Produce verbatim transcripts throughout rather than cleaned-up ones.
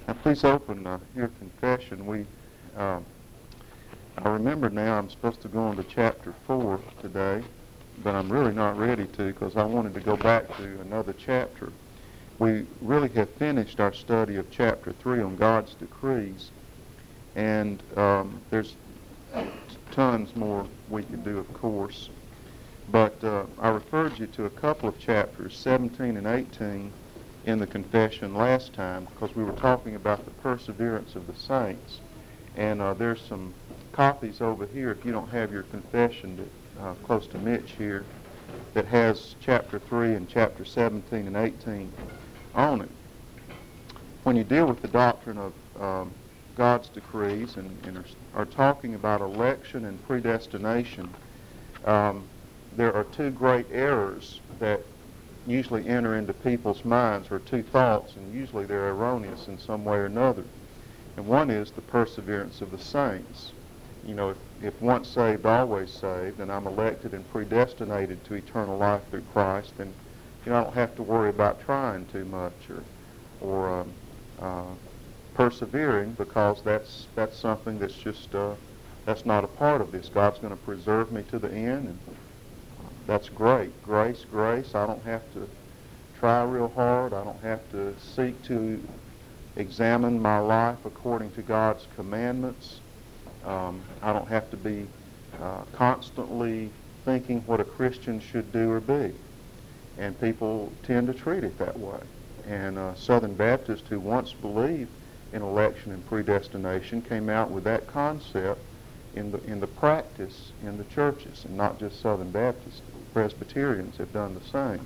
Now, please open uh, your confession. We, uh, I remember now I'm supposed to go on to chapter four today, but I'm really not ready to because I wanted to go back to another chapter. We really have finished our study of chapter three on God's decrees, and um, there's tons more we could do, of course. But uh, I referred you to a couple of chapters, seventeen and eighteen, in the confession last time because we were talking about the perseverance of the saints. And uh, there's some copies over here, if you don't have your confession to, uh, close to Mitch here, that has chapter three and chapter seventeen and eighteen on it. When you deal with the doctrine of um, God's decrees and, and are, are talking about election and predestination, um, there are two great errors that usually enter into people's minds, or two thoughts, and usually they're erroneous in some way or another. And one is the perseverance of the saints. You know, if, if once saved, always saved, and I'm elected and predestinated to eternal life through Christ, then you know, I don't have to worry about trying too much or, or um, uh, persevering, because that's that's something that's just uh, that's not a part of this. God's going to preserve me to the end, and that's great. Grace, grace. I don't have to try real hard. I don't have to seek to examine my life according to God's commandments. Um, I don't have to be uh, constantly thinking what a Christian should do or be. And people tend to treat it that way. And uh, Southern Baptists who once believed in election and predestination came out with that concept in the in the practice in the churches, and not just Southern Baptists. Presbyterians have done the same.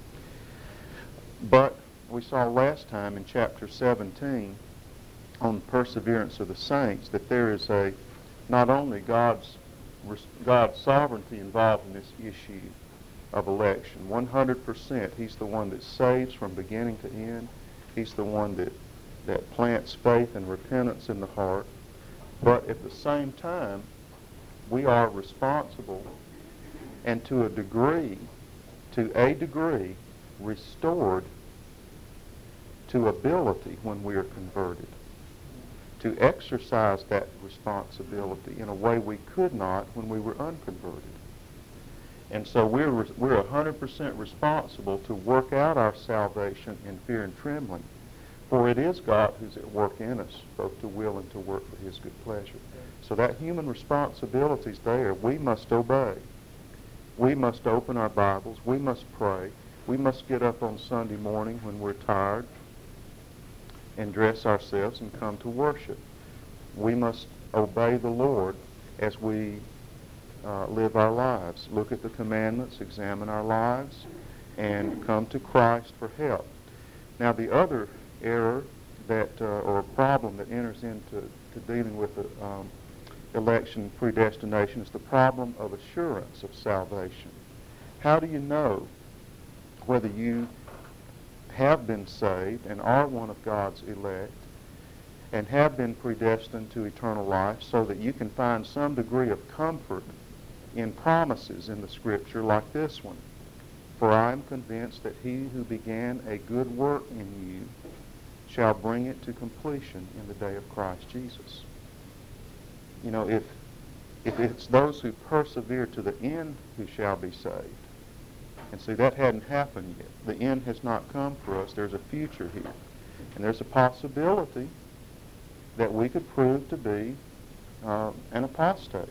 But we saw last time in chapter seventeen on the perseverance of the saints that there is a not only God's God's sovereignty involved in this issue of election. one hundred percent He's the one that saves from beginning to end. He's the one that, that plants faith and repentance in the heart. But at the same time, we are responsible and to a degree, to a degree, restored to ability when we are converted, to exercise that responsibility in a way we could not when we were unconverted. And so we're we're one hundred percent responsible to work out our salvation in fear and trembling, for it is God who's at work in us, both to will and to work for His good pleasure. So that human responsibility is there. We must obey. We must open our Bibles. We must pray. We must get up on Sunday morning when we're tired and dress ourselves and come to worship. We must obey the Lord as we uh, live our lives. Look at the commandments, examine our lives, and come to Christ for help. Now, the other error that, uh, or problem that enters into to dealing with the um, election predestination is the problem of assurance of salvation. How do you know whether you have been saved and are one of God's elect and have been predestined to eternal life, so that you can find some degree of comfort in promises in the Scripture like this one? For I am convinced that he who began a good work in you shall bring it to completion in the day of Christ Jesus. You know, if if it's those who persevere to the end who shall be saved, and see, that hadn't happened yet. The end has not come for us. There's a future here. And there's a possibility that we could prove to be uh, an apostate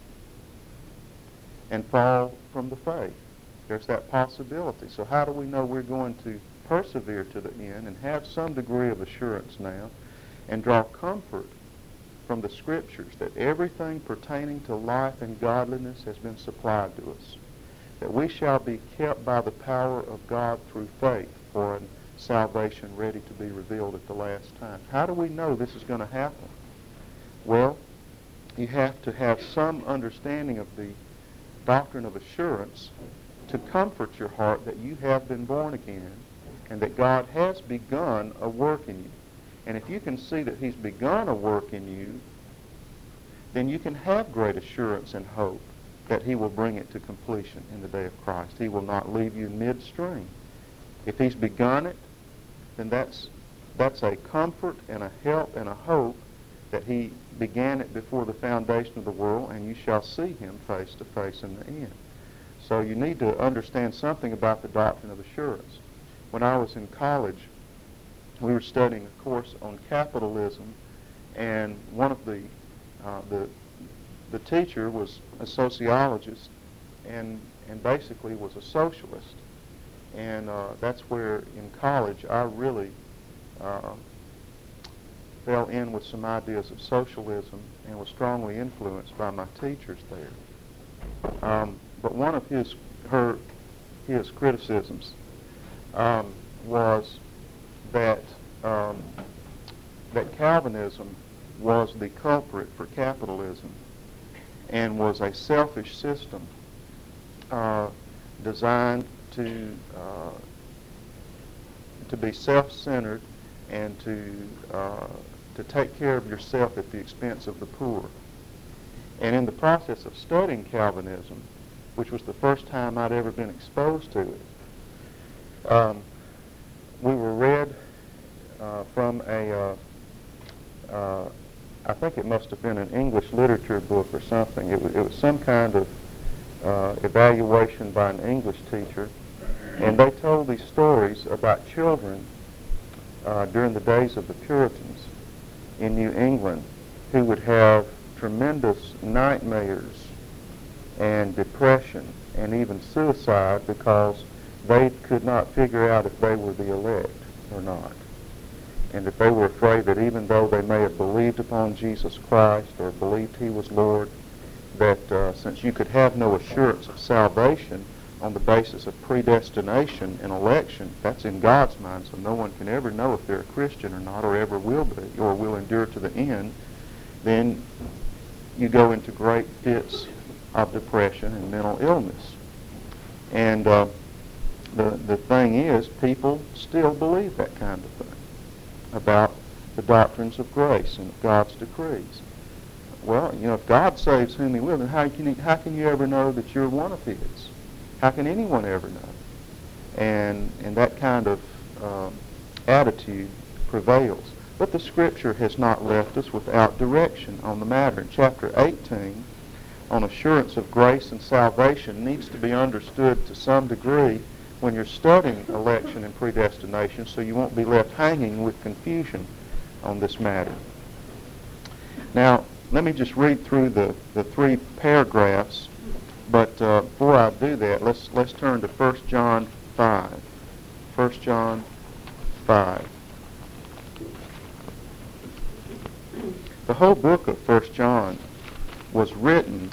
and fall from the faith. There's that possibility. So how do we know we're going to persevere to the end and have some degree of assurance now and draw comfort from the Scriptures that everything pertaining to life and godliness has been supplied to us, that we shall be kept by the power of God through faith for salvation ready to be revealed at the last time? How do we know this is going to happen? Well, you have to have some understanding of the doctrine of assurance to comfort your heart that you have been born again and that God has begun a work in you. And if you can see that He's begun a work in you, then you can have great assurance and hope that He will bring it to completion in the day of Christ. He will not leave you midstream. If He's begun it, then that's that's a comfort and a help and a hope that he began it before the foundation of the world, and you shall see him face to face in the end. So you need to understand something about the doctrine of assurance. When I was in college, we were studying a course on capitalism, and one of the uh, the the teacher was a sociologist, and and basically was a socialist. And uh, that's where in college I really uh, fell in with some ideas of socialism and was strongly influenced by my teachers there. Um, but one of his her his criticisms um, was that um, that Calvinism was the culprit for capitalism and was a selfish system uh, designed to uh, to be self-centered and to uh, to take care of yourself at the expense of the poor. And in the process of studying Calvinism, which was the first time I'd ever been exposed to it, um, we were read uh, from a, uh, uh, I think it must have been an English literature book or something. It was, it was some kind of uh, evaluation by an English teacher, and they told these stories about children uh, during the days of the Puritans in New England who would have tremendous nightmares and depression and even suicide because they could not figure out if they were the elect or not. And that they were afraid that even though they may have believed upon Jesus Christ or believed he was Lord, that uh, since you could have no assurance of salvation on the basis of predestination and election, that's in God's mind, so no one can ever know if they're a Christian or not, or ever will be, or will endure to the end, then you go into great fits of depression and mental illness. And uh, the, the thing is, people still believe that kind of thing about the doctrines of grace and God's decrees. Well, you know, if God saves whom he will, then how can, he, how can you ever know that you're one of his? How can anyone ever know? And, and that kind of um, attitude prevails. But the Scripture has not left us without direction on the matter. In chapter eighteen, on assurance of grace and salvation, needs to be understood to some degree when you're studying election and predestination, so you won't be left hanging with confusion on this matter. Now, let me just read through the, the three paragraphs, but uh, before I do that, let's, let's turn to First John five. First John five. The whole book of First John was written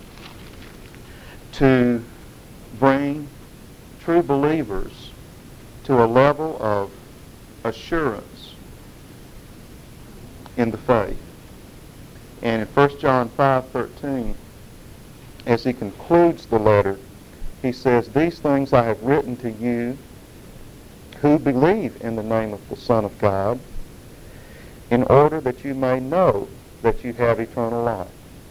to bring true believers to a level of assurance in the faith. And in First John five thirteen, as he concludes the letter, he says, "These things I have written to you who believe in the name of the Son of God, in order that you may know that you have eternal life."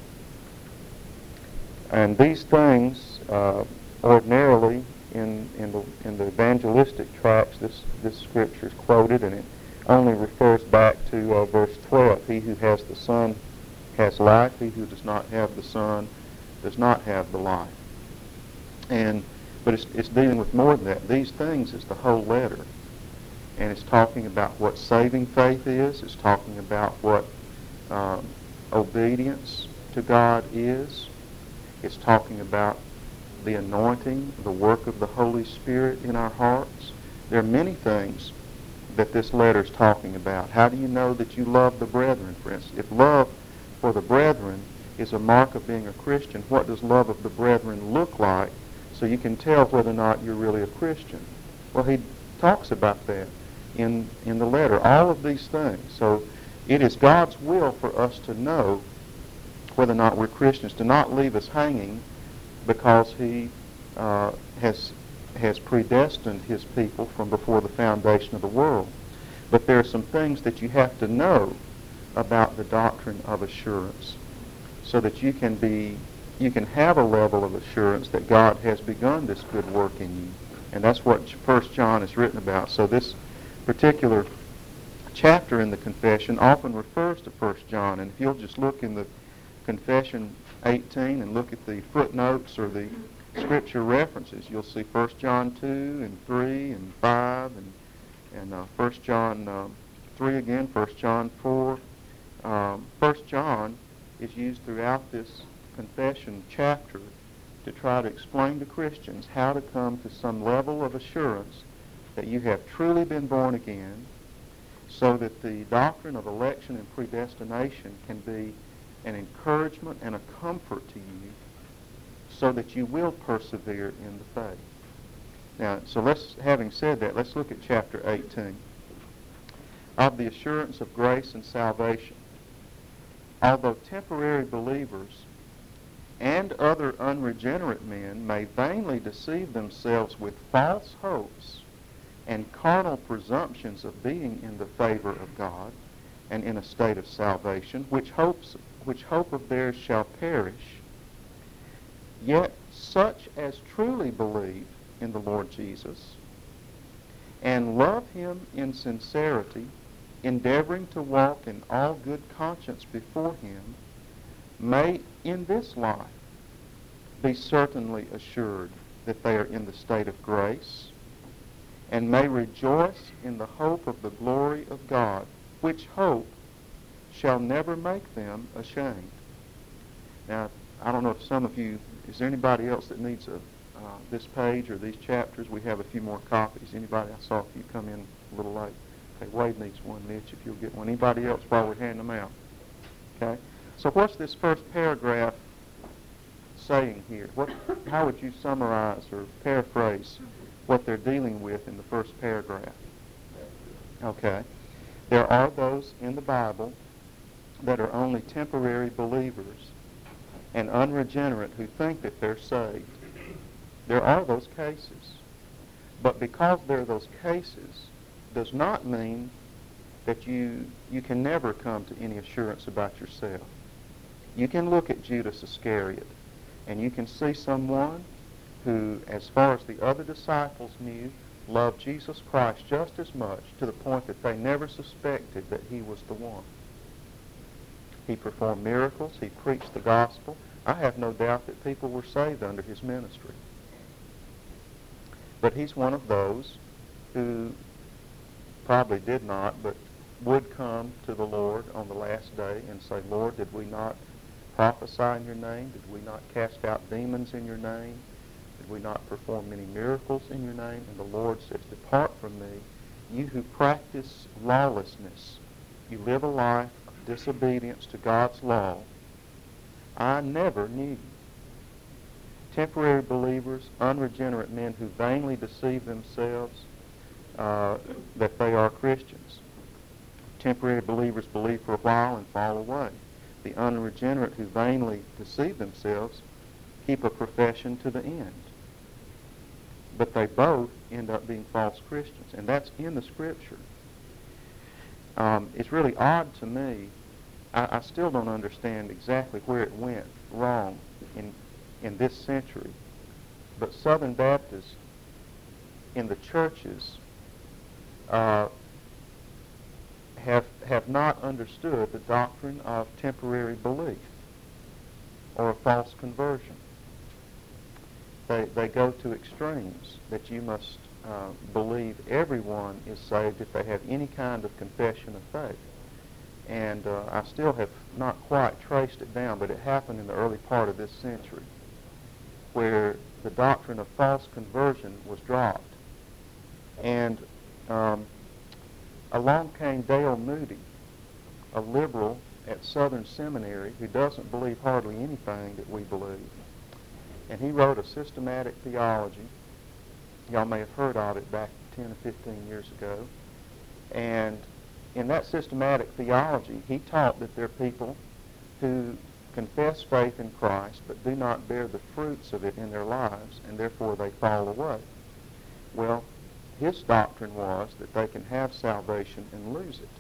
And these things, uh, ordinarily, in, in, the, in the evangelistic tracts, this, this scripture is quoted, and it only refers back to uh, verse twelve. He who has the Son has life. He who does not have the Son does not have the life. And but it's, it's dealing with more than that. These things is the whole letter. And it's talking about what saving faith is. It's talking about what um, obedience to God is. It's talking about the anointing, the work of the Holy Spirit in our hearts. There are many things that this letter is talking about. How do you know that you love the brethren, for instance? If love for the brethren is a mark of being a Christian, what does love of the brethren look like so you can tell whether or not you're really a Christian? Well, he talks about that in, in the letter, all of these things. So it is God's will for us to know whether or not we're Christians, to not leave us hanging because he uh, has, has predestined his people from before the foundation of the world. But there are some things that you have to know about the doctrine of assurance so that you can be, you can have a level of assurance that God has begun this good work in you. And that's what First John is written about. So this particular chapter in the confession often refers to First John. And if you'll just look in the confession eighteen and look at the footnotes or the scripture references, you'll see First John two and three and five and, and uh, First John uh, three again, First John four. Um, First John is used throughout this confession chapter to try to explain to Christians how to come to some level of assurance that you have truly been born again, so that the doctrine of election and predestination can be an encouragement and a comfort to you, so that you will persevere in the faith. Now, so let's, having said that, let's look at chapter eighteen. Of the assurance of grace and salvation. Although temporary believers and other unregenerate men may vainly deceive themselves with false hopes and carnal presumptions of being in the favor of God and in a state of salvation, which hopes which hope of theirs shall perish, yet such as truly believe in the Lord Jesus and love him in sincerity, endeavoring to walk in all good conscience before him, may in this life be certainly assured that they are in the state of grace, and may rejoice in the hope of the glory of God, which hope shall never make them ashamed. Now, I don't know if some of you, is there anybody else that needs a, uh, this page or these chapters? We have a few more copies. Anybody? I saw a few come in a little late. Okay, Wade needs one, Mitch, if you'll get one. Anybody else while we're handing them out? Okay? So what's this first paragraph saying here? What, how would you summarize or paraphrase what they're dealing with in the first paragraph? Okay. There are those in the Bible that are only temporary believers and unregenerate who think that they're saved. There are those cases. But because there are those cases does not mean that you, you can never come to any assurance about yourself. You can look at Judas Iscariot and you can see someone who, as far as the other disciples knew, loved Jesus Christ just as much, to the point that they never suspected that he was the one. He performed miracles. He preached the gospel. I have no doubt that people were saved under his ministry. But he's one of those who probably did not, but would come to the Lord on the last day and say, Lord, did we not prophesy in your name? Did we not cast out demons in your name? Did we not perform many miracles in your name? And the Lord says, depart from me, you who practice lawlessness. You live a life of disobedience to God's law. I never knew you. Temporary believers, unregenerate men who vainly deceive themselves uh, that they are Christians. Temporary believers believe for a while and fall away. The unregenerate who vainly deceive themselves keep a profession to the end. But they both end up being false Christians, and that's in the Scripture. Um, it's really odd to me. I, I still don't understand exactly where it went wrong in in this century. But Southern Baptists in the churches uh, have have not understood the doctrine of temporary belief or a false conversion. They they go to extremes that you must uh, believe everyone is saved if they have any kind of confession of faith. And uh, I still have not quite traced it down, but it happened in the early part of this century, where the doctrine of false conversion was dropped. And um, along came Dale Moody, a liberal at Southern Seminary who doesn't believe hardly anything that we believe. And he wrote a systematic theology. Y'all may have heard of it back ten or fifteen years ago. And in that systematic theology, he taught that there are people who confess faith in Christ but do not bear the fruits of it in their lives, and therefore they fall away. Well, his doctrine was that they can have salvation and lose it.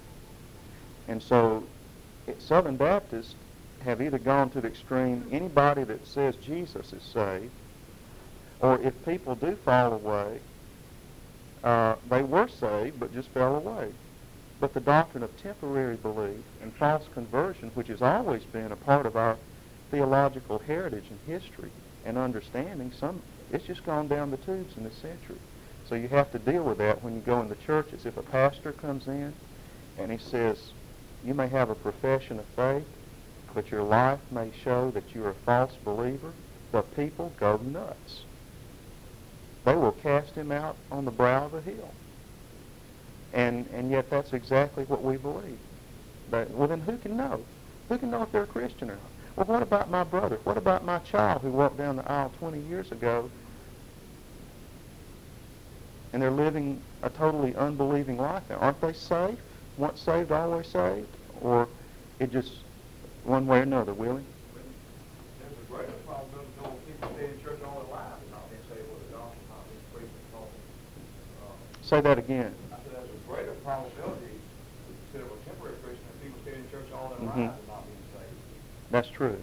And so it, Southern Baptists have either gone to the extreme, anybody that says Jesus is saved, or if people do fall away, uh, they were saved but just fell away. But the doctrine of temporary belief and false conversion, which has always been a part of our theological heritage and history and understanding, some it's just gone down the tubes in this century. So you have to deal with that when you go in the churches. If a pastor comes in and he says, you may have a profession of faith, but your life may show that you're a false believer, the people go nuts. They will cast him out on the brow of a hill. And and yet that's exactly what we believe. But, well, then who can know? Who can know if they're a Christian or not? Well, what about my brother? What about my child who walked down the aisle twenty years ago and they're living a totally unbelieving life now? Aren't they safe? Once saved, always saved? Or it just one way or another, Willie? There's a greater probability of people staying in church all their lives and not being saved with the doctrine not being preached and taught. Uh, Say that again. I said there's a greater probability instead of a temporary Christian that people stay in church all their Mm-hmm. lives and not being saved. That's true.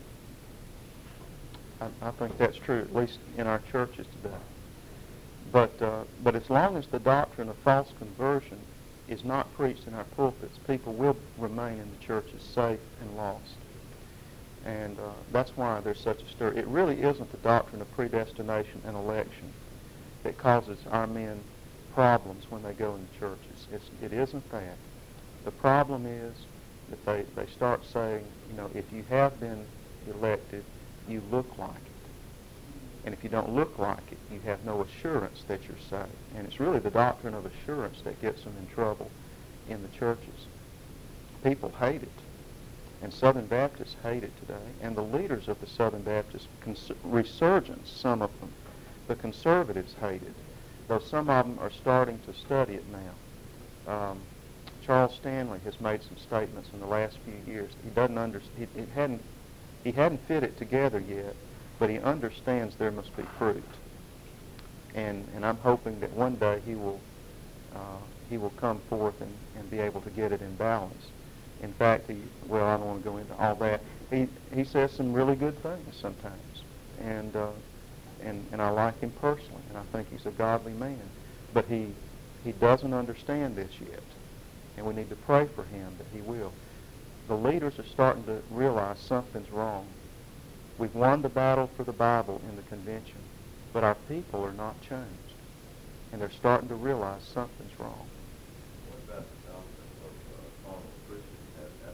I, I think that's true, at least in our churches today. But uh, but as long as the doctrine of false conversion is not preached in our pulpits, people will remain in the churches safe and lost. And uh, that's why there's such a stir. It really isn't the doctrine of predestination and election that causes our men problems when they go into churches. It's, it isn't that. The problem is that they, they start saying, you know, if you have been elected, you look like it. And if you don't look like it, you have no assurance that you're saved. And it's really the doctrine of assurance that gets them in trouble in the churches. People hate it. And Southern Baptists hate it today. And the leaders of the Southern Baptist cons- resurgence, some of them, the conservatives hate it, though some of them are starting to study it now. Um, Charles Stanley has made some statements in the last few years. He doesn't under, he, he hadn't he hadn't fit it together yet, but he understands there must be fruit. And and I'm hoping that one day he will uh, he will come forth and, and be able to get it in balance. In fact, he well, I don't want to go into all that. He he says some really good things sometimes, and uh, and and I like him personally, and I think he's a godly man. But he he doesn't understand this yet, and we need to pray for him that he will. The leaders are starting to realize something's wrong. We've won the battle for the Bible in the convention, but our people are not changed, and they're starting to realize something's wrong. What about the doctrine of uh, carnal Christians? Have,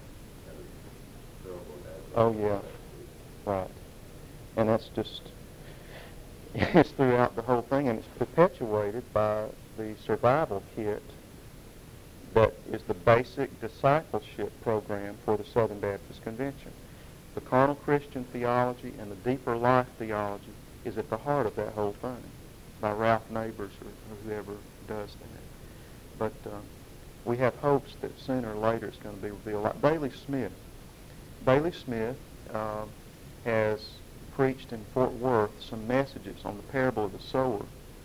have, have we Oh, yeah. Right. And that's just, it's throughout the whole thing, and it's perpetuated by the survival kit that is the basic discipleship program for the Southern Baptist Convention. The carnal Christian theology and the deeper life theology is at the heart of that whole thing, by Ralph Neighbors or, or whoever does that. But uh, we have hopes that sooner or later it's going to be revealed. Like Bailey Smith. Bailey Smith uh, has preached in Fort Worth some messages on the parable of the sower,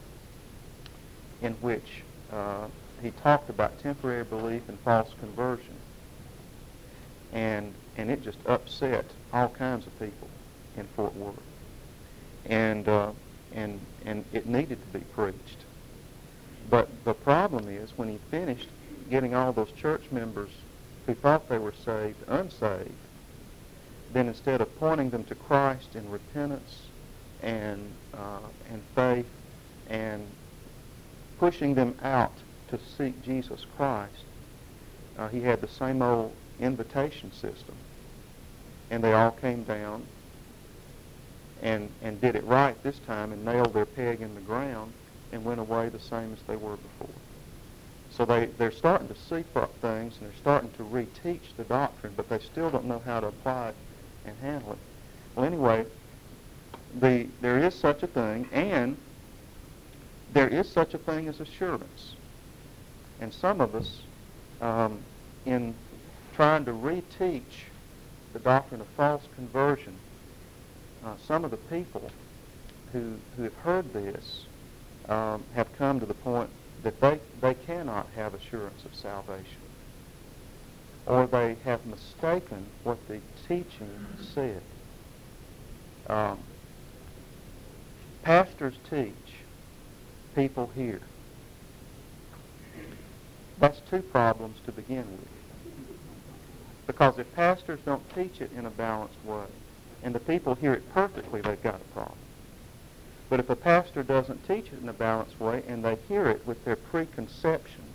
in which uh, he talked about temporary belief and false conversion. And and it just upset all kinds of people in Fort Worth. And uh, and and it needed to be preached. But the problem is, when he finished getting all those church members who thought they were saved unsaved, then instead of pointing them to Christ in repentance and uh, and faith and pushing them out to seek Jesus Christ, uh, he had the same old invitation system. And they all came down and and did it right this time and nailed their peg in the ground and went away the same as they were before. So they, they're starting to see things, and they're starting to reteach the doctrine, but they still don't know how to apply it and handle it. Well, anyway, the there is such a thing, and there is such a thing as assurance. And some of us, um, in trying to reteach the doctrine of false conversion, uh, some of the people who who have heard this um, have come to the point that they, they cannot have assurance of salvation, or they have mistaken what the teaching said. Um, pastors teach, people hear. That's two problems to begin with. Because if pastors don't teach it in a balanced way, and the people hear it perfectly, they've got a problem. But if a pastor doesn't teach it in a balanced way, and they hear it with their preconceptions,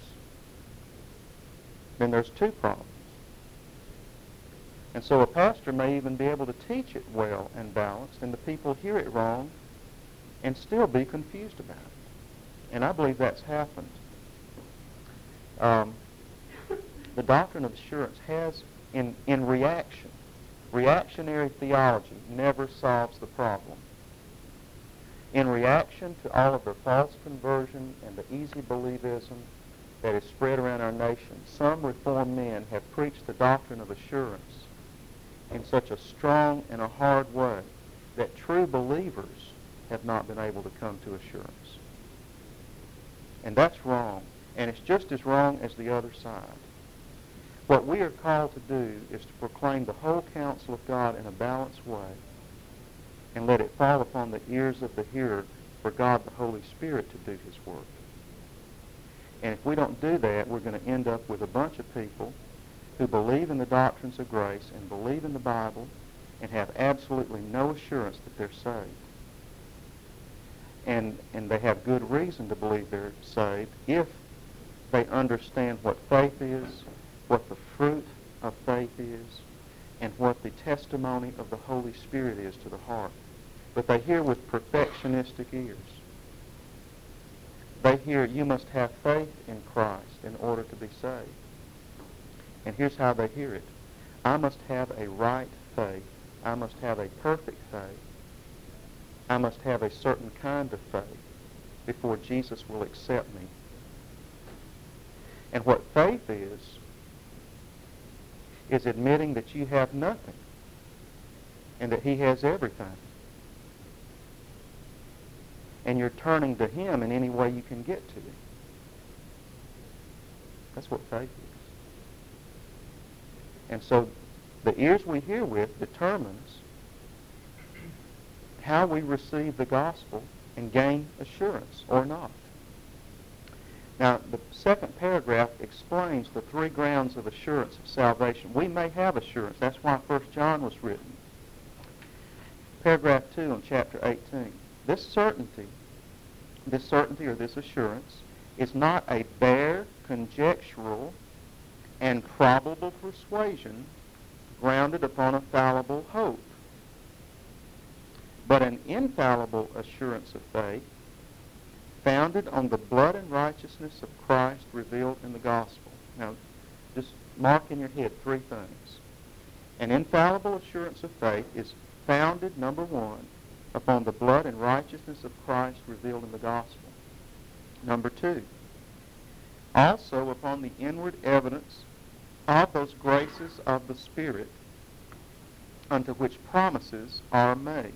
then there's two problems. And so a pastor may even be able to teach it well and balanced, and the people hear it wrong and still be confused about it. And I believe that's happened. Um, the doctrine of assurance has, in, in reaction, reactionary theology never solves the problem. In reaction to all of the false conversion and the easy believism that is spread around our nation, some Reformed men have preached the doctrine of assurance in such a strong and a hard way that true believers have not been able to come to assurance. And that's wrong. And it's just as wrong as the other side. What we are called to do is to proclaim the whole counsel of God in a balanced way and let it fall upon the ears of the hearer for God the Holy Spirit to do his work. And if we don't do that, we're going to end up with a bunch of people who believe in the doctrines of grace and believe in the Bible and have absolutely no assurance that they're saved. And, and they have good reason to believe they're saved if they understand what faith is, what the fruit of faith is, and what the testimony of the Holy Spirit is to the heart. But they hear with perfectionistic ears. They hear, you must have faith in Christ in order to be saved. And here's how they hear it. I must have a right faith. I must have a perfect faith. I must have a certain kind of faith before Jesus will accept me. And what faith is, is admitting that you have nothing and that he has everything. And you're turning to him in any way you can get to him. That's what faith is. And so the ears we hear with determines how we receive the gospel and gain assurance or not. Now, the second paragraph explains the three grounds of assurance of salvation. We may have assurance. That's why First John was written. Paragraph two on chapter eighteen. This certainty, this certainty or this assurance is not a bare, conjectural, and probable persuasion grounded upon a fallible hope, but an infallible assurance of faith founded on the blood and righteousness of Christ revealed in the gospel. Now, just mark in your head three things. An infallible assurance of faith is founded, number one, upon the blood and righteousness of Christ revealed in the gospel. Number two, also upon the inward evidence of those graces of the Spirit unto which promises are made.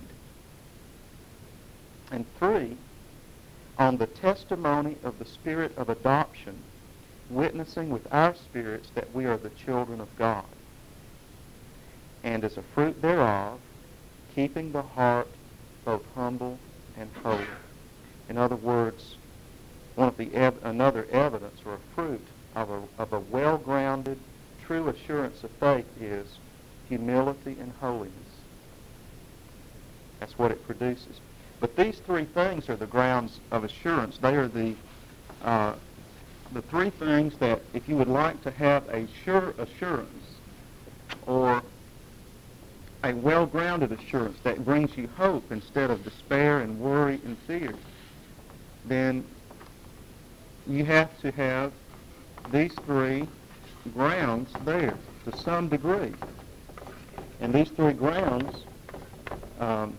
And three, on the testimony of the Spirit of adoption, witnessing with our spirits that we are the children of God. And as a fruit thereof, keeping the heart both humble and holy. In other words, one of the ev- another evidence or a fruit of a, of a well-grounded, true assurance of faith is humility and holiness. That's what it produces. But these three things are the grounds of assurance. They are the uh, the three things that, if you would like to have a sure assurance or a well-grounded assurance that brings you hope instead of despair and worry and fear, then you have to have these three grounds there to some degree. And these three grounds um,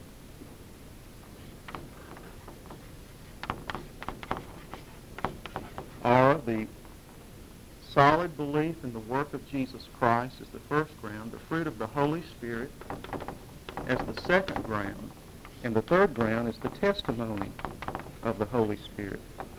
are the solid belief in the work of Jesus Christ as the first ground, the fruit of the Holy Spirit as the second ground, and the third ground is the testimony of the Holy Spirit.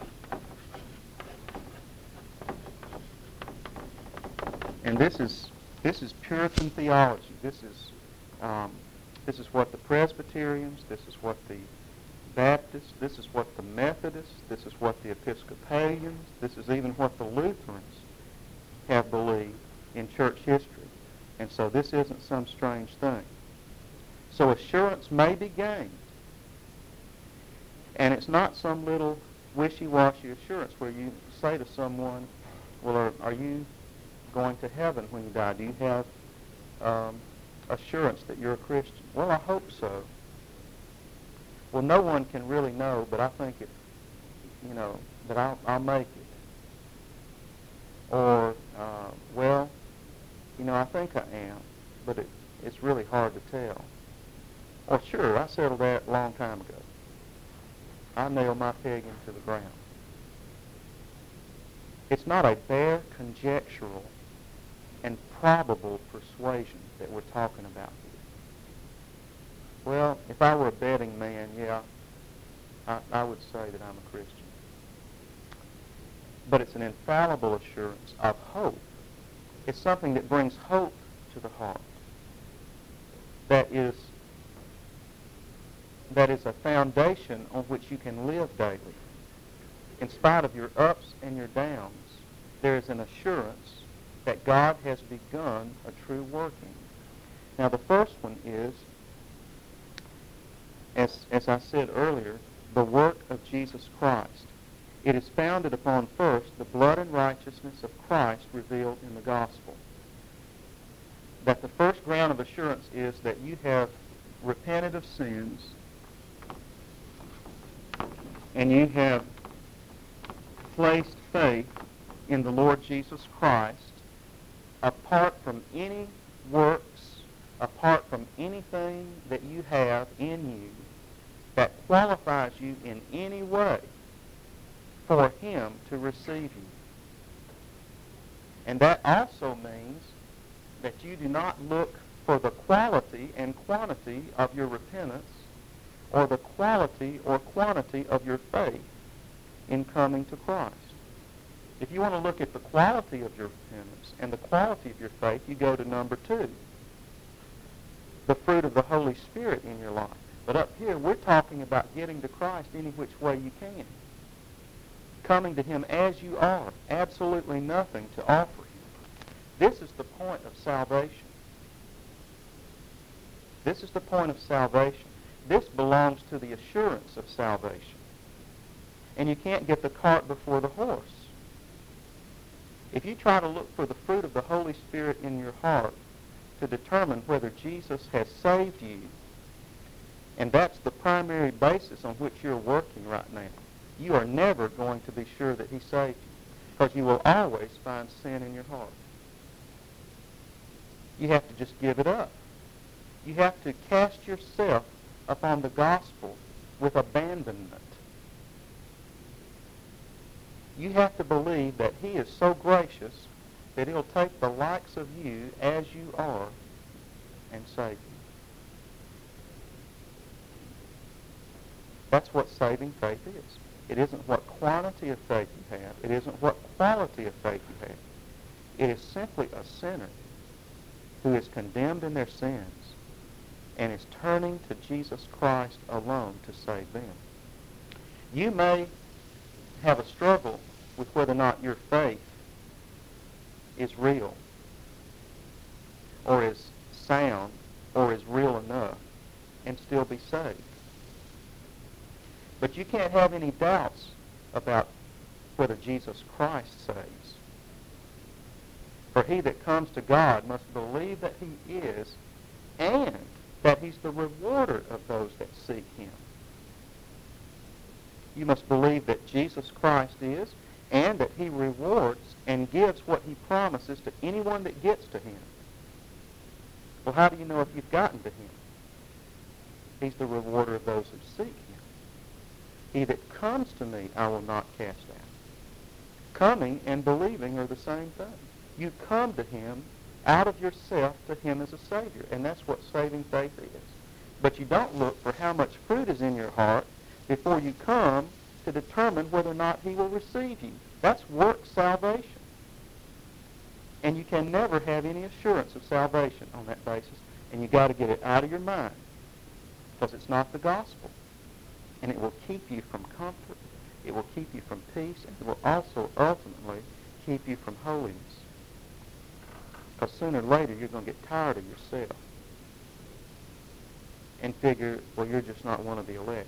And this is this is Puritan theology. This is um, this is what the Presbyterians, this is what the Baptists, this is what the Methodists, this is what the Episcopalians, this is even what the Lutherans have believed in church history. And so this isn't some strange thing. So assurance may be gained. And it's not some little wishy-washy assurance where you say to someone, well, are, are you going to heaven when you die? Do you have um, assurance that you're a Christian? Well, I hope so. Well, no one can really know, but I think it, you know, that I'll, I'll make it. Or, uh, well, you know, I think I am, but it, it's really hard to tell. Or, sure, I settled that a long time ago. I nailed my peg into the ground. It's not a bare conjectural and probable persuasion that we're talking about here. Well, if I were a betting man, yeah, I, I would say that I'm a Christian. But it's an infallible assurance of hope. It's something that brings hope to the heart. That is, that is a foundation on which you can live daily. In spite of your ups and your downs, there is an assurance that God has begun a true working. Now, the first one is, as, as I said earlier, the work of Jesus Christ. It is founded upon, first, the blood and righteousness of Christ revealed in the gospel. That the first ground of assurance is that you have repented of sins and you have placed faith in the Lord Jesus Christ apart from any works, apart from anything that you have in you that qualifies you in any way for Him to receive you. And that also means that you do not look for the quality and quantity of your repentance or the quality or quantity of your faith in coming to Christ. If you want to look at the quality of your repentance and the quality of your faith, you go to number two, the fruit of the Holy Spirit in your life. But up here, we're talking about getting to Christ any which way you can. Coming to Him as you are, absolutely nothing to offer Him. This is the point of salvation. This is the point of salvation. This belongs to the assurance of salvation. And you can't get the cart before the horse. If you try to look for the fruit of the Holy Spirit in your heart to determine whether Jesus has saved you, and that's the primary basis on which you're working right now, you are never going to be sure that He saved you, because you will always find sin in your heart. You have to just give it up. You have to cast yourself upon the gospel with abandonment. You have to believe that He is so gracious that He'll take the likes of you as you are and save you. That's what saving faith is. It isn't what quantity of faith you have. It isn't what quality of faith you have. It is simply a sinner who is condemned in their sins and is turning to Jesus Christ alone to save them. You may have a struggle with whether or not your faith is real or is sound or is real enough and still be saved. But you can't have any doubts about whether Jesus Christ saves. For he that comes to God must believe that He is, and that He's the rewarder of those that seek Him. You must believe that Jesus Christ is, and that He rewards and gives what He promises to anyone that gets to Him. Well, how do you know if you've gotten to Him? He's the rewarder of those who seek Him. He that comes to me, I will not cast out. Coming and believing are the same thing. You come to Him out of yourself to Him as a Savior, and that's what saving faith is. But you don't look for how much fruit is in your heart before you come to determine whether or not He will receive you. That's work salvation. And you can never have any assurance of salvation on that basis, and you've got to get it out of your mind, because it's not the gospel. and it will keep you from comfort. It will keep you from peace, and it will also ultimately keep you from holiness. Because sooner or later you're going to get tired of yourself and figure, well, you're just not one of the elect.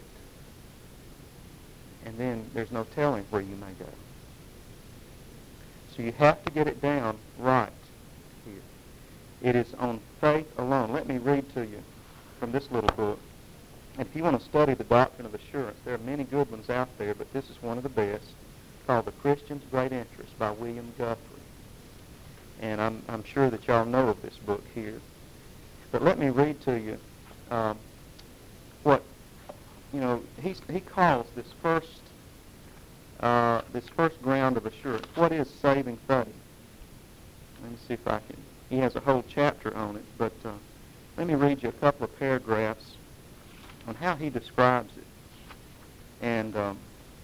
And then there's no telling where you may go. So you have to get it down right here. It is on faith alone. Let me read to you from this little book. And if you want to study the doctrine of assurance, there are many good ones out there, but this is one of the best, called The Christian's Great Interest by William Guthrie. And I'm, I'm sure that y'all know of this book here. But let me read to you um, what, you know, he's, he calls this first, uh, this first ground of assurance. What is saving faith? Let me see if I can. He has a whole chapter on it, but uh, let me read you a couple of paragraphs on how he describes it. And um,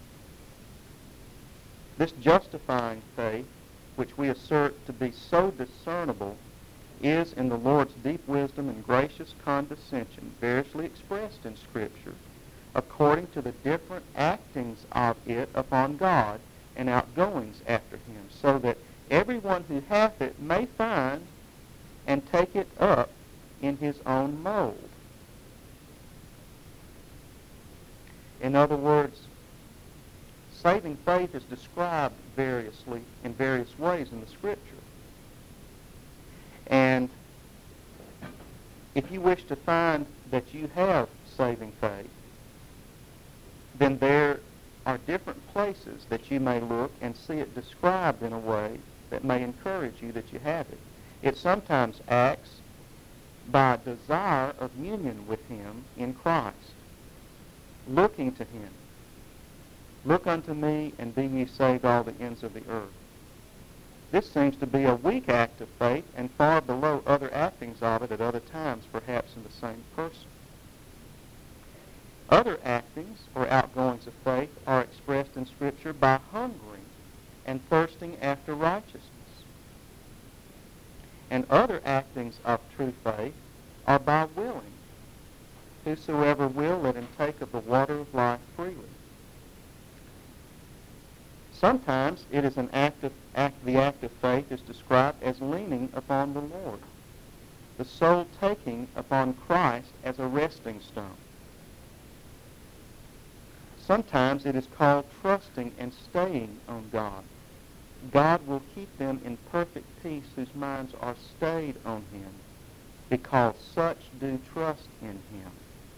this justifying faith, which we assert to be so discernible, is in the Lord's deep wisdom and gracious condescension variously expressed in Scripture, according to the different actings of it upon God and outgoings after him, so that everyone who hath it may find and take it up in his own mold. In other words, saving faith is described variously in various ways in the Scripture. And if you wish to find that you have saving faith, then there are different places that you may look and see it described in a way that may encourage you that you have it. It sometimes acts by desire of union with him in Christ, looking to him. Look unto me, and be ye saved all the ends of the earth. This seems to be a weak act of faith and far below other actings of it at other times, perhaps in the same person. Other actings or outgoings of faith are expressed in Scripture by hungering and thirsting after righteousness. And other actings of true faith are by willing. Whosoever will, let him take of the water of life freely. Sometimes it is an act of, act, the act of faith is described as leaning upon the Lord, the soul taking upon Christ as a resting stone. Sometimes it is called trusting and staying on God. God will keep them in perfect peace whose minds are stayed on him, because such do trust in him.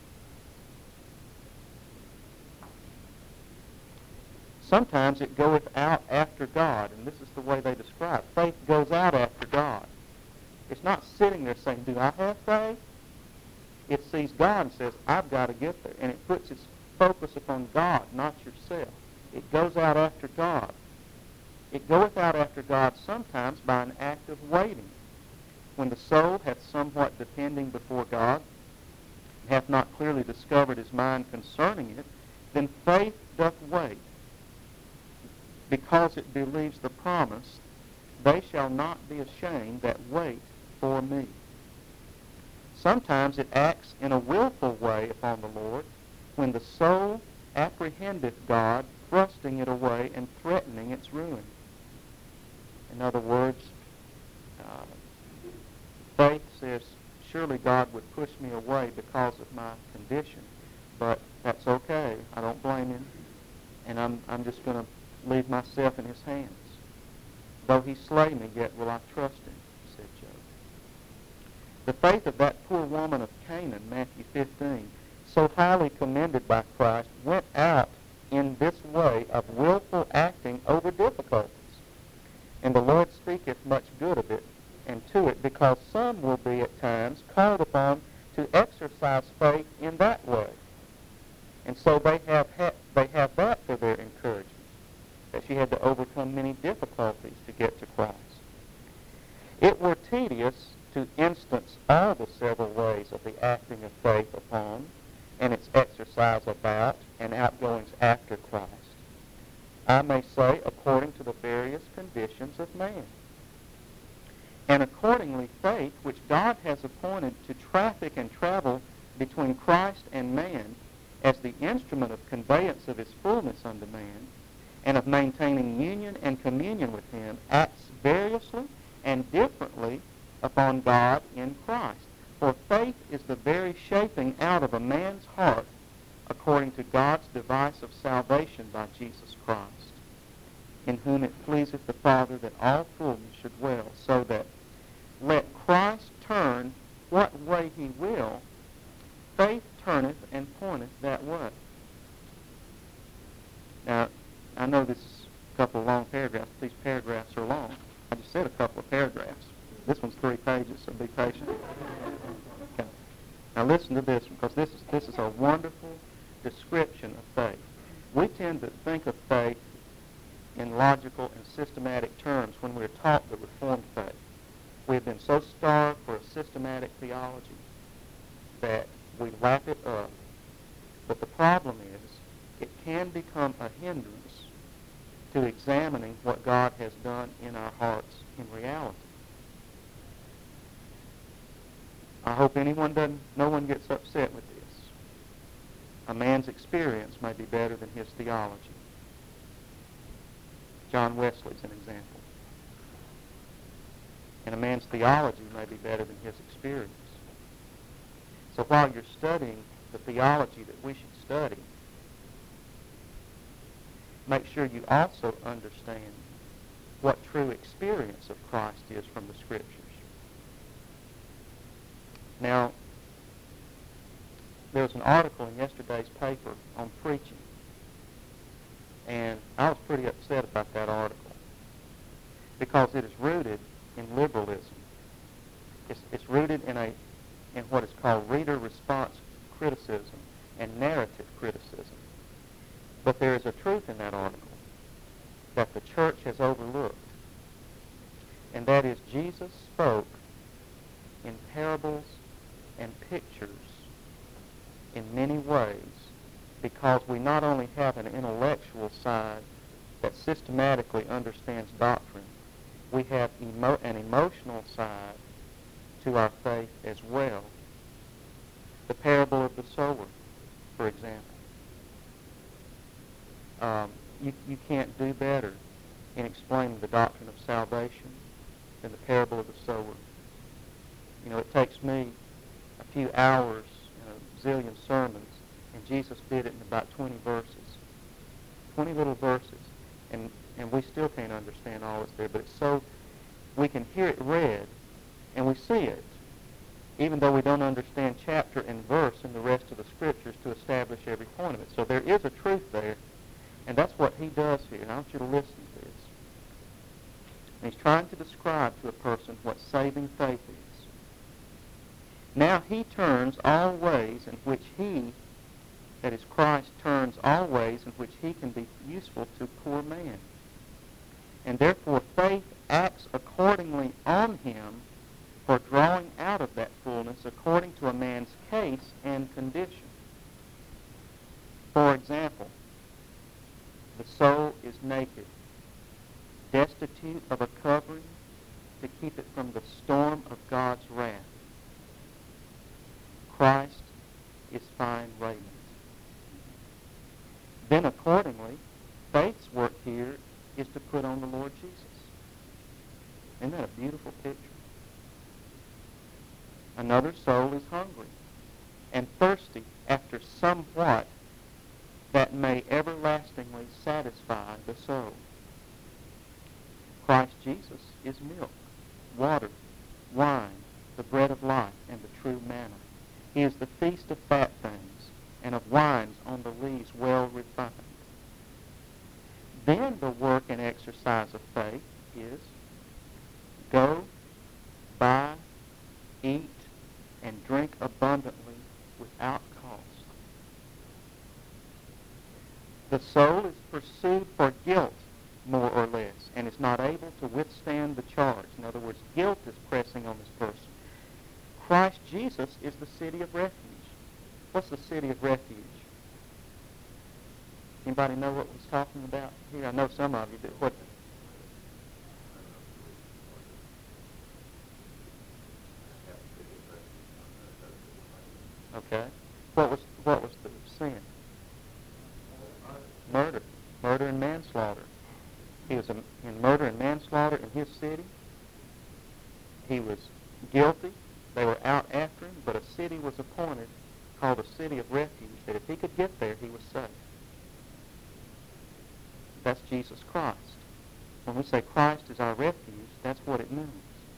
Sometimes it goeth out after God, and this is the way they describe. Faith goes out after God. It's not sitting there saying, do I have faith? It sees God and says, I've got to get there. And it puts its focus upon God, not yourself. It goes out after God. It goeth out after God sometimes by an act of waiting. When the soul hath somewhat depending before God, hath not clearly discovered his mind concerning it, then faith doth wait, because it believes the promise, they shall not be ashamed that wait for me. Sometimes it acts in a willful way upon the Lord, when the soul apprehendeth God, thrusting it away and threatening its ruin. In other words, uh, faith says, surely God would push me away because of my condition, but that's okay. I don't blame him, and I'm, I'm just going to leave myself in his hands. Though he slay me, yet will I trust him, said Job. The faith of that poor woman of Canaan, Matthew fifteen, so highly commended by Christ, went out in this way of willful acting over difficulties. And the Lord speaketh much good of it, and to it, because some will be at times called upon to exercise faith in that way. And so they have, ha- they have that for their encouragement, that she had to overcome many difficulties to get to Christ. It were tedious to instance all the several ways of the acting of faith upon, and its exercise about, and outgoings after Christ. I may say, according to the various conditions of man. And accordingly, faith, which God has appointed to traffic and travel between Christ and man, as the instrument of conveyance of his fullness unto man, and of maintaining union and communion with him, acts variously and differently upon God in Christ. For faith is the very shaping out of a man's heart according to God's device of salvation by Jesus Christ, in whom it pleaseth the Father that all fullness should dwell, so that let Christ turn what way he will, faith turneth and pointeth that way. Now, I know this is a couple of long paragraphs. These paragraphs are long. I just said a couple of paragraphs. This one's three pages, so be patient. Okay. Now listen to this one, because this is, this is a wonderful description of faith. We tend to think of faith in logical and systematic terms when we're taught the Reformed faith. We have been so starved for a systematic theology that we lap it up. But the problem is, it can become a hindrance to examining what God has done in our hearts in reality. I hope anyone doesn't, no one gets upset with this. A man's experience may be better than his theology. John Wesley's an example. And a man's theology may be better than his experience. So while you're studying the theology that we should study, make sure you also understand what true experience of Christ is from the Scriptures. Now, there was an article in yesterday's paper on preaching, and I was pretty upset about that article because it is rooted in liberalism. It's, it's rooted in a in what is called reader response criticism and narrative criticism. But there is a truth in that article that the church has overlooked, and that is Jesus spoke in parables and pictures in many ways because we not only have an intellectual side that systematically understands doctrine, we have emo- an emotional side to our faith as well. The parable of the sower, for example. Um, you, you can't do better in explaining the doctrine of salvation than the parable of the sower. You know, it takes me a few hours and a zillion sermons, and Jesus did it in about twenty verses. twenty little verses. And, and we still can't understand all that's there, but it's so, we can hear it read, and we see it, even though we don't understand chapter and verse in the rest of the Scriptures to establish every point of it. So there is a truth there, and that's what he does here. And I want you to listen to this. And he's trying to describe to a person what saving faith is. Now he turns all ways in which he, that is Christ, turns all ways in which he can be useful to poor man. And therefore faith acts accordingly on him for drawing out of that fullness according to a man's case and condition. For example, the soul is naked, destitute of a covering to keep it from the storm of God's wrath. Christ is fine raiment. Then accordingly, faith's work here is to put on the Lord Jesus. Isn't that a beautiful picture? Another soul is hungry and thirsty after somewhat that may everlastingly satisfy the soul. Christ Jesus is milk, water, wine, the bread of life, and the true manna. He is the feast of fat things and of wines on the lees well refined. Then the work and exercise of faith is go, buy, eat, and drink abundantly without cost. The soul is pursued for guilt, more or less, and is not able to withstand the charge. In other words, guilt is pressing on this person. Christ Jesus is the city of refuge. What's the city of refuge? Anybody know what we're talking about here? I know some of you do. What? Okay. What was what was the sin? murder, murder and manslaughter. He was in murder and manslaughter in his city. He was guilty. They were out after him, but a city was appointed called a city of refuge, that if he could get there, he was safe. That's Jesus Christ. When we say Christ is our refuge, that's what it means.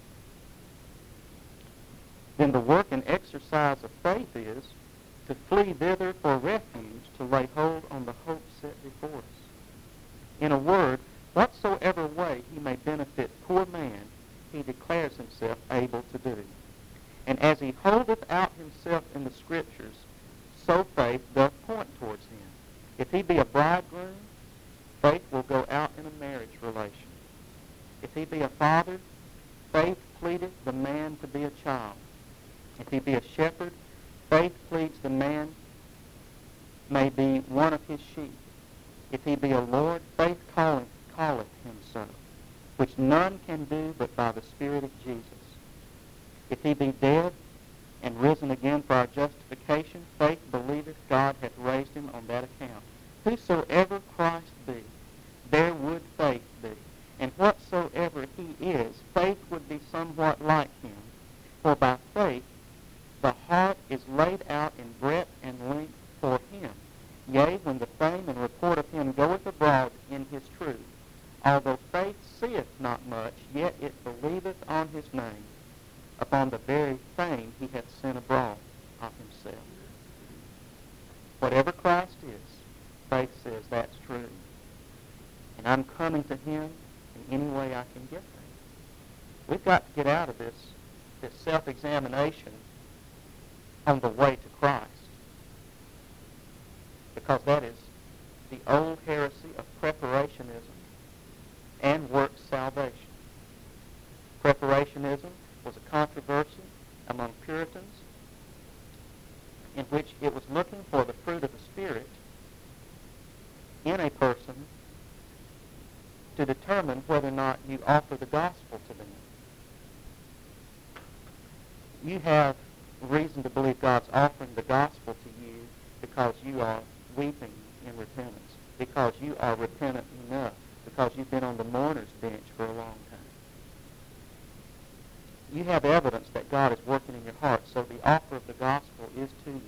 Then the work and exercise of faith is to flee thither for refuge, to lay hold on the hope set before us. In a word, whatsoever way he may benefit poor man, he declares himself able to do. And as he holdeth out himself in the Scriptures, so faith doth point towards him. If he be a bridegroom, faith will go out in a marriage relation. If he be a father, faith pleadeth the man to be a child. If he be a shepherd, faith pleads the man may be one of his sheep. If he be a lord, faith calleth, calleth him so, which none can do but by the Spirit of Jesus. If he be dead and risen again for our justification, faith believeth God hath raised him on that account. Whosoever Christ be, there would faith be. And whatsoever he is, faith would be somewhat like him. For by faith the heart is laid out in breadth and length for him. Yea, when the fame and report of him goeth abroad in his truth, although faith seeth not much, yet it believeth on his name, upon the very fame he hath sent abroad of himself. Whatever Christ is, faith says that's true. And I'm coming to him in any way I can get there. We've got to get out of this, this self-examination on the way to Christ, because that is the old heresy of preparationism and works salvation. Preparationism was a controversy among Puritans in which it was looking for the fruit of the Spirit in a person to determine whether or not you offer the gospel to them. You have reason to believe God's offering the gospel to you because you are weeping in repentance, because you are repentant enough, because you've been on the mourner's bench for a long time. You have evidence that God is working in your heart, so the offer of the gospel is to you.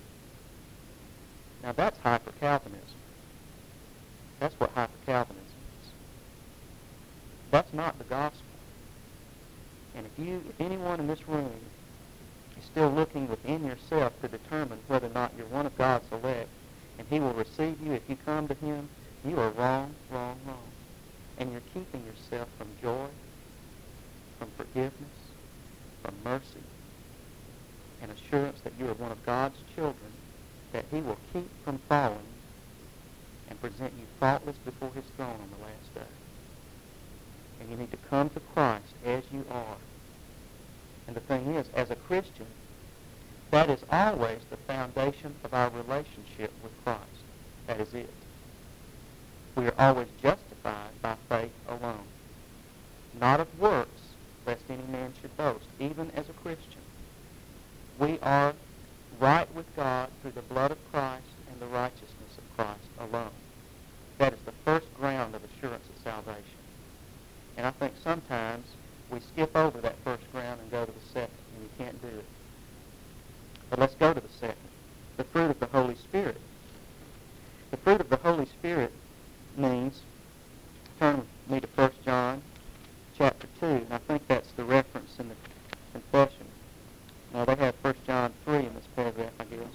Now that's hyper-Calvinism. That's what hyper-Calvinism is. That's not the gospel. And if you, if anyone in this room is still looking within yourself to determine whether or not you're one of God's elect, and he will receive you if you come to him, you are wrong, wrong, wrong. And you're keeping yourself from joy, from forgiveness, from mercy, and assurance that you are one of God's children, that he will keep from falling and present you faultless before his throne on the last day. And you need to come to Christ as you are. And the thing is, as a Christian, that is always the foundation of our relationship with Christ. That is it. We are always justified by faith alone, not of works, lest any man should boast, even as a Christian. We are right with God through the blood of Christ and the righteousness of Christ alone. That is the first ground of assurance of salvation. And I think sometimes we skip over that first ground and go to the second, and we can't do it. But let's go to the second, the fruit of the Holy Spirit. The fruit of the Holy Spirit means, turn with me to First John chapter two, and I think that's the reference in the confession. Now, they have First John three in this paragraph, I guess.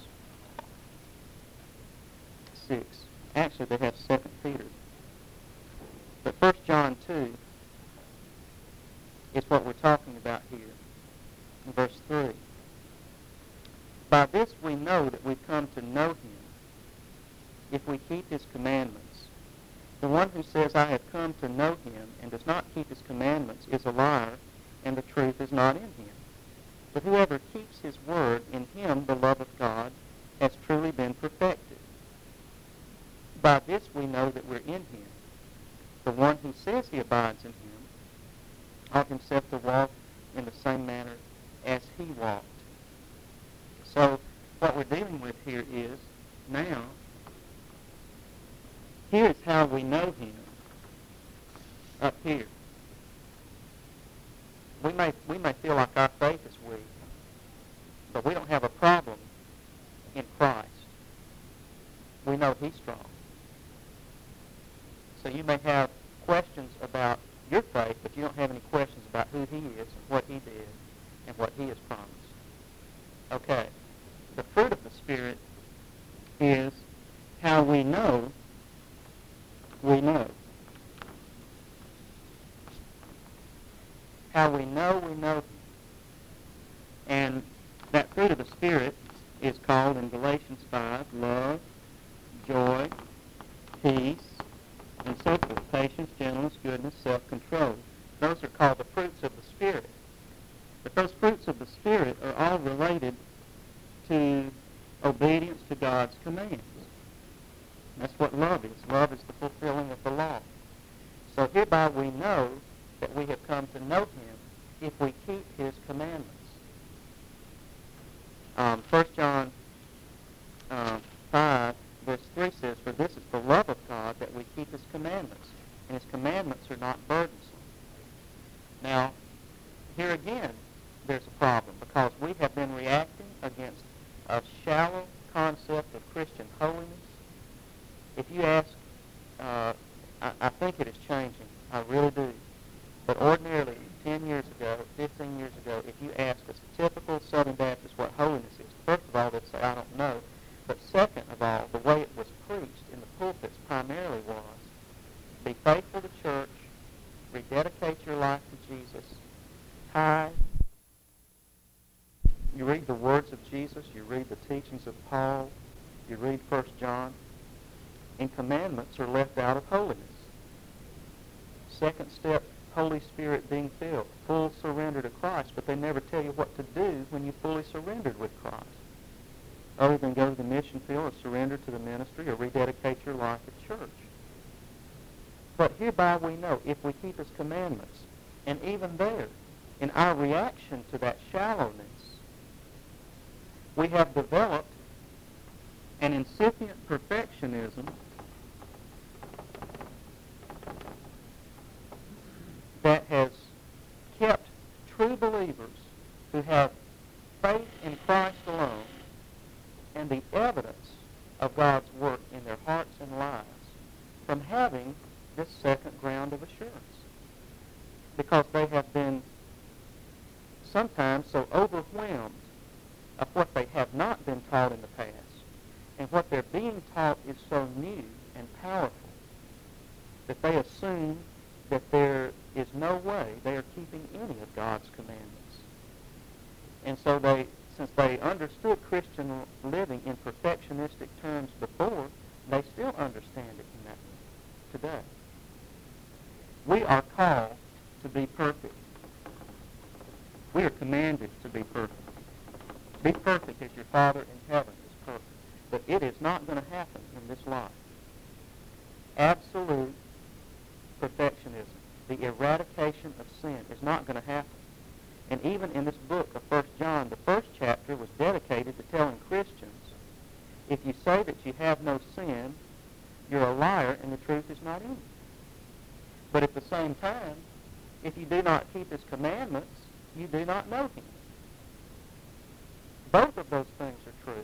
six. Actually, they have Second Peter. But First John two is what we're talking about here in verse three. By this we know that we've come to know him, if we keep his commandments. The one who says, I have come to know him, and does not keep his commandments, is a liar, and the truth is not in him. But whoever keeps his word, in him the love of God has truly been perfected. By this we know that we're in him. The one who says he abides in him ought himself to walk in the same manner as he walked. So what we're dealing with here is, now, Here's how we know him. Up here. We may, we may feel like our faith is weak, but we don't have a problem in Christ. We know he's strong. So you may have questions about your faith, but you don't have any questions about who he is and what he did and what he has promised. Okay. The fruit of the Spirit is how we know we know. How we know we know him. And that fruit of the Spirit is called in Galatians five, love, joy, peace, and so forth, patience, gentleness, goodness, self-control. Those are called the fruits of the Spirit. But those fruits of the Spirit are all related to obedience to God's commands. That's what love is. Love is the fulfilling of the law. So hereby we know that we have come to know him if we keep his commandments. Um, First John uh, five, verse three says, "For this is the love of God, that we keep his commandments, and his commandments are not burdensome." Now, here again, there's a problem, because we have been reacting against a shallow concept of Christian holiness. If you ask, uh, I, I think it is changing. I really do. But ordinarily, ten years ago, fifteen years ago, if you ask a typical Southern Baptist what holiness is, first of all, they'd say, I don't know. But second of all, the way it was preached in the pulpits primarily was, be faithful to church, rededicate your life to Jesus, tithe. You read the words of Jesus, you read the teachings of Paul, you read First John, and commandments are left out of holiness. Second step, Holy Spirit being filled, full surrender to Christ, but they never tell you what to do when you fully surrendered with Christ, other than go to the mission field or surrender to the ministry or rededicate your life at church. But hereby we know, if we keep his commandments, and even there, in our reaction to that shallowness, we have developed an incipient perfectionism that has kept true believers who have faith in Christ alone and the evidence of God's work in their hearts and lives from having this second ground of assurance, because they have been sometimes so overwhelmed of what they have not been taught in the past, and what they're being taught is so new and powerful that they assume that there is no way they are keeping any of God's commandments. And so they, since they understood Christian living in perfectionistic terms before, they still understand it in that way today. We are called to be perfect. We are commanded to be perfect. Be perfect as your Father in heaven is perfect. But it is not going to happen in this life. Absolute perfectionism, the eradication of sin, is not going to happen. And even in this book of First John, the first chapter was dedicated to telling Christians, if you say that you have no sin, you're a liar and the truth is not in you. But at the same time, if you do not keep his commandments, you do not know him. Both of those things are true.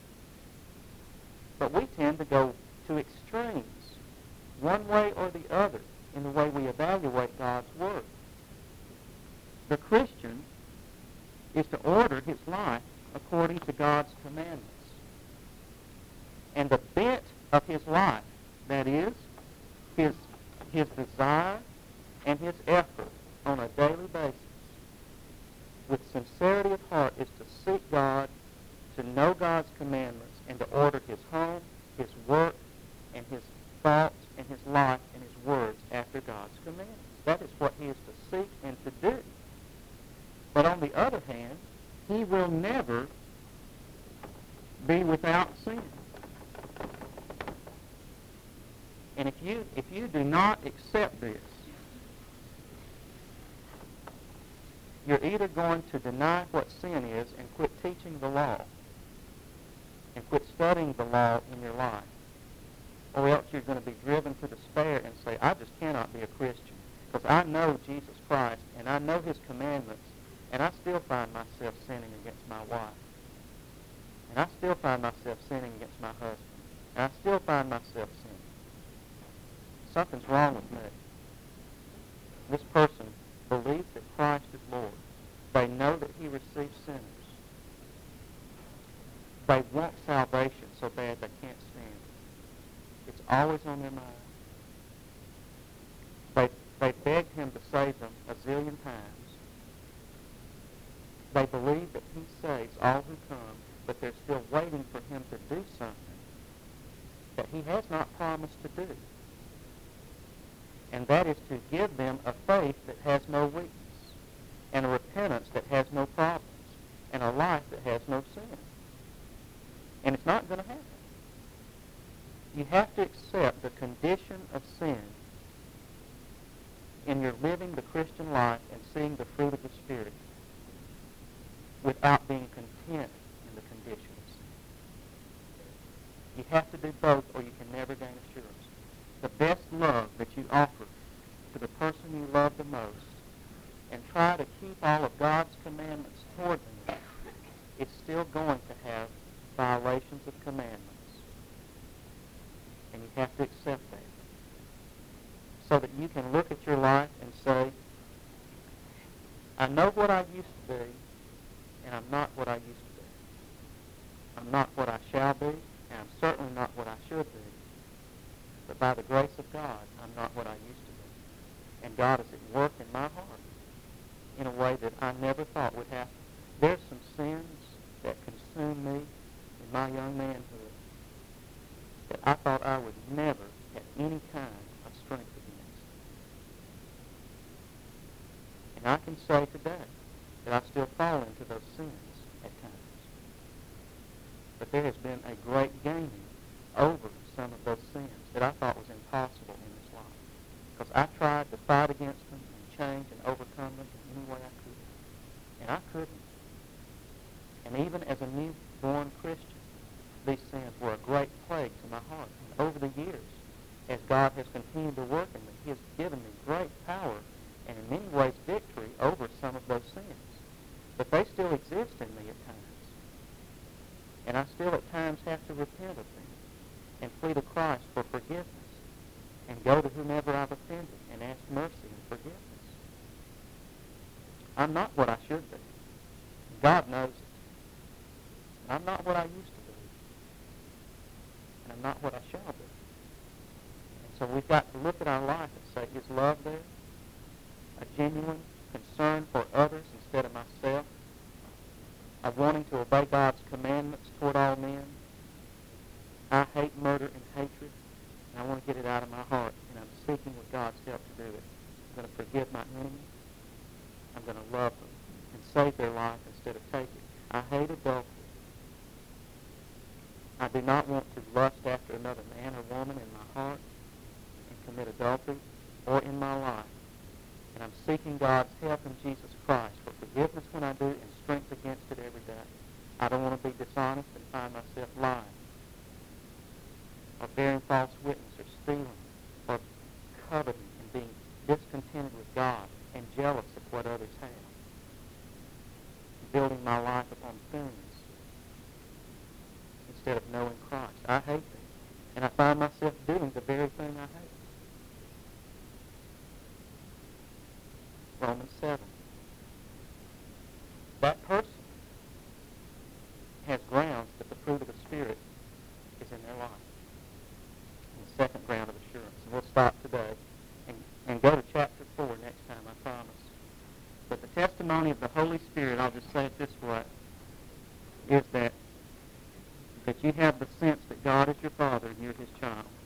But we tend to go to extremes, one way or the other, in the way we evaluate God's Word. The Christian is to order his life according to God's commandments. And the bent of his life, that is, his, his desire and his effort on a daily basis, with sincerity of heart, is to seek God, to know God's commandments, and to order his home, his work, and his thoughts, and his life, and his words after God's commandments. That is what he is to seek and to do. But on the other hand, he will never be without sin. And if you, if you do not accept this, you're either going to deny what sin is and quit teaching the law and quit studying the law in your life, or else you're going to be driven to despair and say, I just cannot be a Christian because I know Jesus Christ and I know his commandments, and I still find myself sinning against my wife. And I still find myself sinning against my husband. And I still find myself sinning. Something's wrong with me. This person believes that Christ is Lord. They know that he receives sinners. They want salvation so bad they can't stand it. It's always on their mind. They, they begged him to save them a zillion times. They believe that he saves all who come, but they're still waiting for him to do something that he has not promised to do. And that is to give them a faith that has no weakness, and a repentance that has no problems, and a life that has no sin. And it's not going to happen. You have to accept the condition of sin in your living the Christian life and seeing the fruit of the Spirit without being content in the conditions. You have to do both or you can never gain assurance. The best love that you offer to the person you love the most and try to keep all of God's commandments toward them is still going to have violations of commandments. And you have to accept that. So that you can look at your life and say, I know what I used to be, and I'm not what I used to be. I'm not what I shall be, and I'm certainly not what I should be. But by the grace of God, I'm not what I used to be. And God is at work in my heart in a way that I never thought would happen. There's some sins that consumed me in my young manhood that I thought I would never have any kind of strength against. And I can say today that I still fall into those sins at times. But there has been a great gaining over some of those sins that I thought was impossible in this life. Because I tried to fight against them and change and overcome them in any way I could. And I couldn't. And even as a newborn Christian, these sins were a great plague to my heart. And over the years, as God has continued to work in me, he has given me great power and in many ways victory over some of those sins. But they still exist in me at times. And I still at times have to repent of them and plead to Christ for forgiveness and go to whomever I've offended and ask mercy and forgiveness. I'm not what I should be. God knows it. I'm not what I used to be. And I'm not what I shall be. And so we've got to look at our life and say, is love there? A genuine concern for others instead of myself? Of wanting to obey God's commandments toward all men? I hate murder and hatred, and I want to get it out of my heart, and I'm seeking with God's help to do it. I'm going to forgive my enemies. I'm going to love them and save their life instead of take it. I hate adultery. I do not want to lust after another man or woman in my heart and commit adultery or in my life. And I'm seeking God's help in Jesus Christ for forgiveness when I do and strength against it every day. I don't want to be dishonest and find myself lying or bearing false witness or stealing or coveting and being discontented with God and jealous of what others have. Building my life upon things instead of knowing Christ. I hate them. And I find myself doing the very thing I hate. Romans seven. That person has grounds that the fruit of the Spirit is in their life. And the second ground of assurance. And we'll stop today and, and go to chapter four next time, I promise. But the testimony of the Holy Spirit, I'll just say it this way, is that, that you have the sense that God is your Father and you're his child.